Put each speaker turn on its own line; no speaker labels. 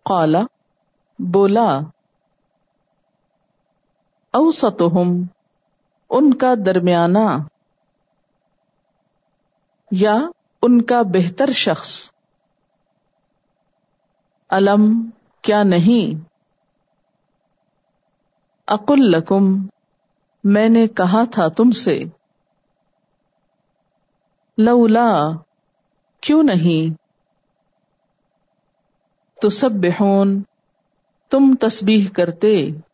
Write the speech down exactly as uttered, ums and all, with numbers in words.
क़ाला बोला, औसतुहुम उनका दरमियाना, या उनका बेहतर शख्स, अलम क्या नहीं, अकुल लकुम मैंने कहा था तुमसे, लौला क्यों नहीं, तुसब्बिहून तुम तस्बीह करते,